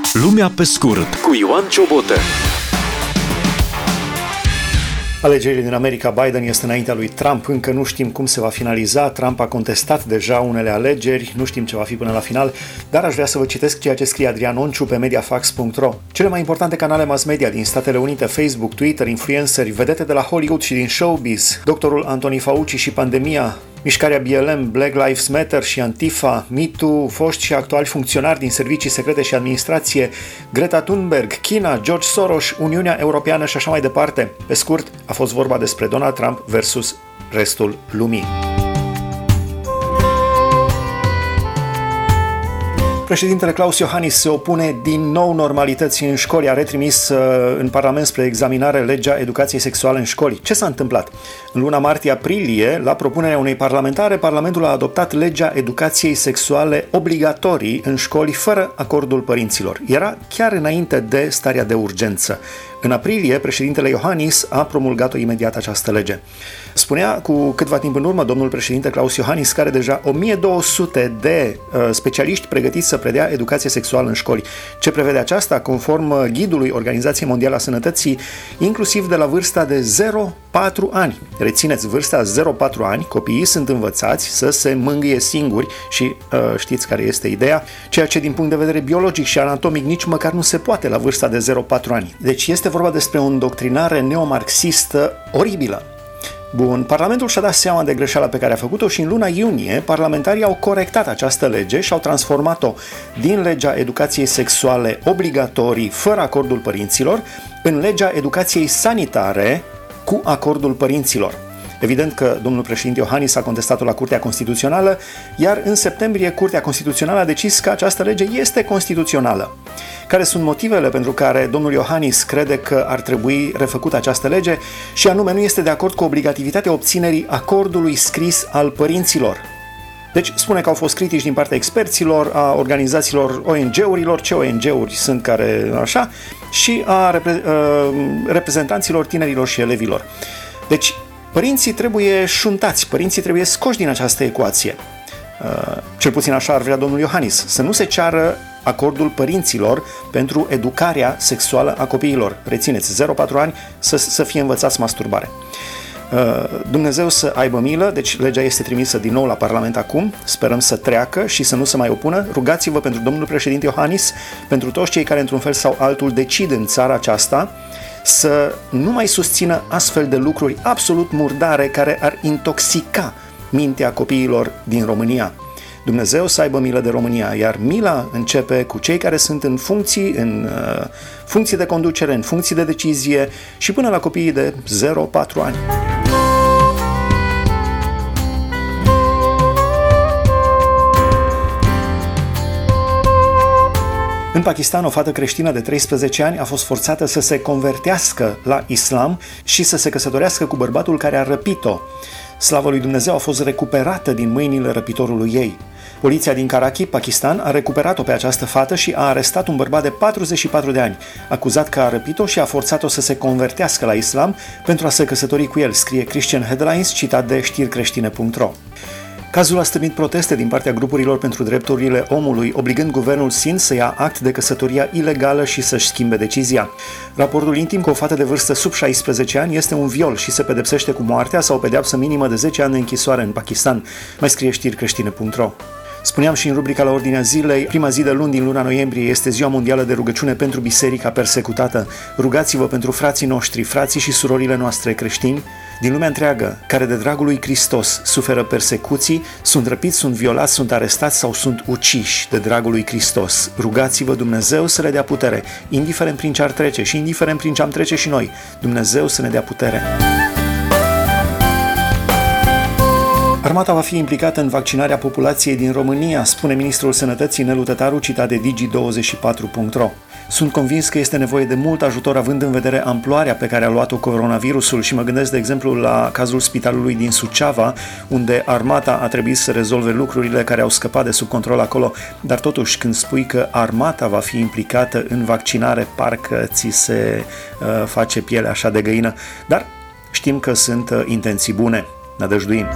Lumea pe scurt cu Ioan Ciobotă. Alegerile din America, Biden este înaintea lui Trump, încă nu știm cum se va finaliza. Trump a contestat deja unele alegeri, nu știm ce va fi până la final, dar aș vrea să vă citesc ceea ce scrie Adrian Onciu pe mediafax.ro. Cele mai importante canale mass media din Statele Unite, Facebook, Twitter, influenceri, vedete de la Hollywood și din showbiz, doctorul Anthony Fauci și pandemia, mișcarea BLM, Black Lives Matter și Antifa, MeToo, foști și actuali funcționari din servicii secrete și administrație, Greta Thunberg, China, George Soros, Uniunea Europeană și așa mai departe. Pe scurt, a fost vorba despre Donald Trump versus restul lumii. Președintele Klaus Iohannis se opune din nou normalității în școli, a retrimis în Parlament spre examinare legea educației sexuale în școli. Ce s-a întâmplat? În luna martie-aprilie, la propunerea unei parlamentare, Parlamentul a adoptat legea educației sexuale obligatorii în școli fără acordul părinților. Era chiar înainte de starea de urgență. În aprilie, președintele Iohannis a promulgat-o imediat această lege. Spunea cu câtva timp în urmă domnul președinte Klaus Iohannis că are deja 1200 de specialiști pregătiți să predea educație sexuală în școli. Ce prevede aceasta? Conform ghidului Organizației Mondiale a Sănătății, inclusiv de la vârsta de 0-4 ani. Rețineți, vârsta 0-4 ani, copiii sunt învățați să se mângâie singuri și știți care este ideea, ceea ce din punct de vedere biologic și anatomic nici măcar nu se poate la vârsta de 0-4 ani. Deci este vorba despre o îndoctrinare neomarxistă oribilă. Bun, Parlamentul și-a dat seama de greșeala pe care a făcut-o și în luna iunie parlamentarii au corectat această lege și au transformat-o din legea educației sexuale obligatorii fără acordul părinților în legea educației sanitare cu acordul părinților. Evident că domnul președinte Iohannis a contestat-o la Curtea Constituțională, iar în septembrie Curtea Constituțională a decis că această lege este constituțională. Care sunt motivele pentru care domnul Iohannis crede că ar trebui refăcută această lege și anume nu este de acord cu obligativitatea obținerii acordului scris al părinților? Deci spune că au fost critici din partea experților, a organizațiilor ONG-urilor, ce ONG-uri sunt care așa, și a reprezentanților tinerilor și elevilor. Deci părinții trebuie șuntați, părinții trebuie scoși din această ecuație. Cel puțin așa ar vrea domnul Iohannis, să nu se ceară acordul părinților pentru educarea sexuală a copiilor. Rețineți, 0-4 ani să fie învățați masturbare. Dumnezeu să aibă milă, deci legea este trimisă din nou la Parlament acum, sperăm să treacă și să nu se mai opună. Rugați-vă pentru domnul președinte Iohannis, pentru toți cei care într-un fel sau altul decid în țara aceasta, să nu mai susțină astfel de lucruri absolut murdare care ar intoxica mintea copiilor din România. Dumnezeu să aibă milă de România, iar mila începe cu cei care sunt în funcții de conducere, în funcții de decizie și până la copiii de 0-4 ani. În Pakistan, o fată creștină de 13 ani a fost forțată să se convertească la islam și să se căsătorească cu bărbatul care a răpit-o. Slavă lui Dumnezeu, a fost recuperată din mâinile răpitorului ei. Poliția din Karachi, Pakistan, a recuperat-o pe această fată și a arestat un bărbat de 44 de ani, acuzat că a răpit-o și a forțat-o să se convertească la islam pentru a se căsători cu el, scrie Christian Headlines, citat de știricreștine.ro. Cazul a stârnit proteste din partea grupurilor pentru drepturile omului, obligând guvernul Sindh să ia act de căsătoria ilegală și să-și schimbe decizia. Raportul intim cu o fată de vârstă sub 16 ani este un viol și se pedepsește cu moartea sau o pedeapsă minimă de 10 ani de închisoare în Pakistan, mai scrie știricreștine.ro. Spuneam și în rubrica la ordinea zilei, prima zi de luni din luna noiembrie este Ziua Mondială de Rugăciune pentru Biserica Persecutată. Rugați-vă pentru frații noștri, frații și surorile noastre creștini din lumea întreagă, care de dragul lui Hristos suferă persecuții, sunt răpiți, sunt violați, sunt arestați sau sunt uciși de dragul lui Hristos. Rugați-vă Dumnezeu să le dea putere, indiferent prin ce ar trece și indiferent prin ce am trece și noi. Dumnezeu să ne dea putere. Armata va fi implicată în vaccinarea populației din România, spune ministrul Sănătății Nelu Tătaru, citat de Digi24.ro. Sunt convins că este nevoie de mult ajutor având în vedere amploarea pe care a luat-o coronavirusul și mă gândesc de exemplu la cazul spitalului din Suceava, unde armata a trebuit să rezolve lucrurile care au scăpat de sub control acolo, dar totuși când spui că armata va fi implicată în vaccinare, parcă ți se face pielea așa de găină, dar știm că sunt intenții bune, nădăjduim.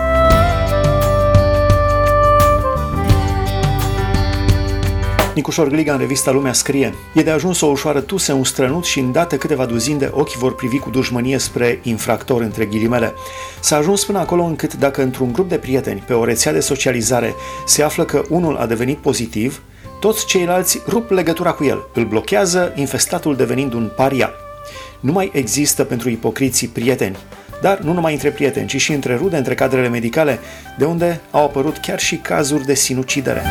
Nicuș Orgliga în revista Lumea scrie: e de ajuns o ușoară tuse, un strănut și îndată câteva duzini de ochi vor privi cu dușmănie spre infractor, între ghilimele. S-a ajuns până acolo încât dacă într-un grup de prieteni, pe o rețea de socializare, se află că unul a devenit pozitiv, toți ceilalți rup legătura cu el, îl blochează, infestatul devenind un paria. Nu mai există pentru ipocriții prieteni, dar nu numai între prieteni, ci și între rude, între cadrele medicale, de unde au apărut chiar și cazuri de sinucidere.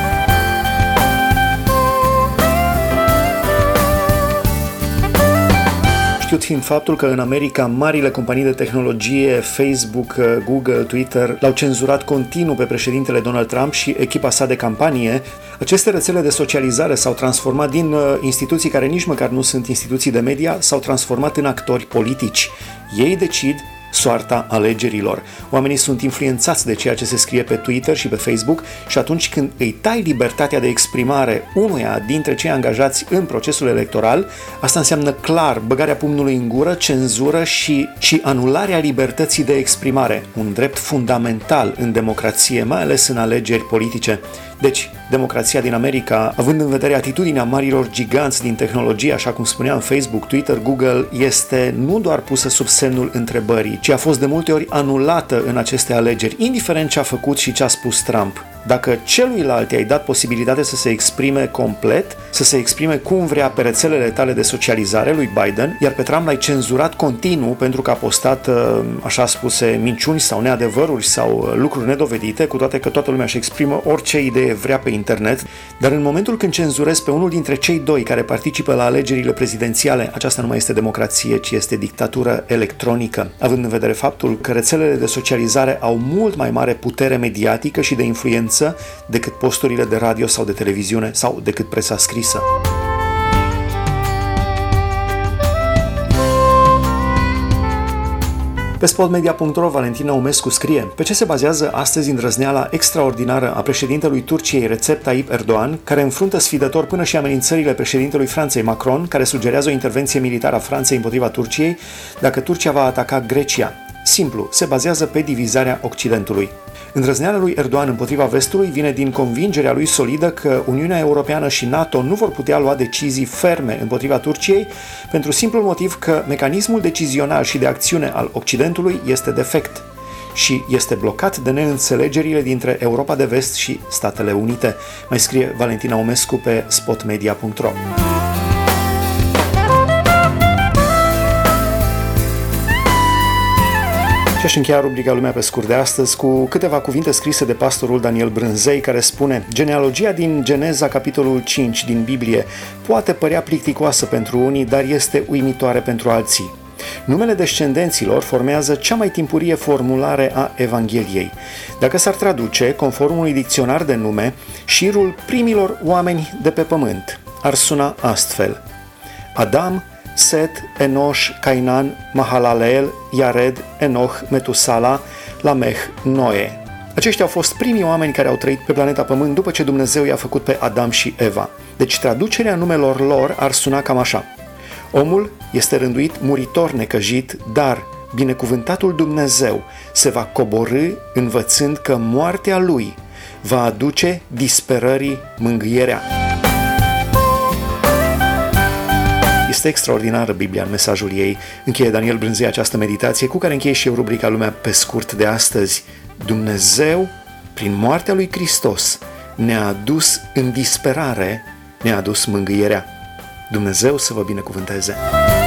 Știut fiind faptul că în America marile companii de tehnologie, Facebook, Google, Twitter, l-au cenzurat continuu pe președintele Donald Trump și echipa sa de campanie, aceste rețele de socializare s-au transformat din instituții care nici măcar nu sunt instituții de media, s-au transformat în actori politici. Ei decid soarta alegerilor. Oamenii sunt influențați de ceea ce se scrie pe Twitter și pe Facebook și atunci când îi tai libertatea de exprimare unuia dintre cei angajați în procesul electoral, asta înseamnă clar băgarea pumnului în gură, cenzură și anularea libertății de exprimare, un drept fundamental în democrație, mai ales în alegeri politice. Deci, democrația din America, având în vedere atitudinea marilor giganți din tehnologie, așa cum spuneam Facebook, Twitter, Google, este nu doar pusă sub semnul întrebării, ci a fost de multe ori anulată în aceste alegeri, indiferent ce a făcut și ce a spus Trump. Dacă celuilalt i-ai dat posibilitatea să se exprime complet, să se exprime cum vrea pe rețelele tale de socializare lui Biden, iar pe Trump l-ai cenzurat continuu pentru că a postat, așa spuse, minciuni sau neadevăruri sau lucruri nedovedite, cu toate că toată lumea își exprimă orice idee vrea pe internet, dar în momentul când cenzurezi pe unul dintre cei doi care participă la alegerile prezidențiale, aceasta nu mai este democrație, ci este dictatură electronică, având în vedere faptul că rețelele de socializare au mult mai mare putere mediatică și de influență decât posturile de radio sau de televiziune sau decât presa scrisă. Pe spotmedia.ro, Valentina Umescu scrie: pe ce se bazează astăzi îndrăzneala extraordinară a președintelui Turciei Recep Tayyip Erdogan, care înfruntă sfidător până și amenințările președintelui Franței Macron, care sugerează o intervenție militară a Franței împotriva Turciei dacă Turcia va ataca Grecia? Simplu, se bazează pe divizarea Occidentului. Îndrăzneala lui Erdogan împotriva vestului vine din convingerea lui solidă că Uniunea Europeană și NATO nu vor putea lua decizii ferme împotriva Turciei pentru simplul motiv că mecanismul decizional și de acțiune al Occidentului este defect și este blocat de neînțelegerile dintre Europa de Vest și Statele Unite, mai scrie Valentina Umescu pe spotmedia.ro. Și aș încheia rubrica Lumea pe scurt de astăzi cu câteva cuvinte scrise de pastorul Daniel Brânzei, care spune: genealogia din Geneza, capitolul 5 din Biblie, poate părea plicticoasă pentru unii, dar este uimitoare pentru alții. Numele descendenților formează cea mai timpurie formulare a Evangheliei. Dacă s-ar traduce, conform unui dicționar de nume, șirul primilor oameni de pe pământ ar suna astfel: Adam, Set, Enoș, Cainan, Mahalaleel, Iared, Enoch, Metusala, Lameh, Noe. Aceștia au fost primii oameni care au trăit pe planeta Pământ după ce Dumnezeu i-a făcut pe Adam și Eva. Deci traducerea numelor lor ar suna cam așa: omul este rânduit muritor necăjit, dar binecuvântatul Dumnezeu se va coborî învățând că moartea lui va aduce disperării mângâierea. Este extraordinară Biblia în mesajul ei. Încheie Daniel Brânzei această meditație, cu care încheie și eu rubrica Lumea pe scurt de astăzi. Dumnezeu, prin moartea lui Hristos, ne-a adus în disperare, ne-a adus mângâierea. Dumnezeu să vă binecuvânteze!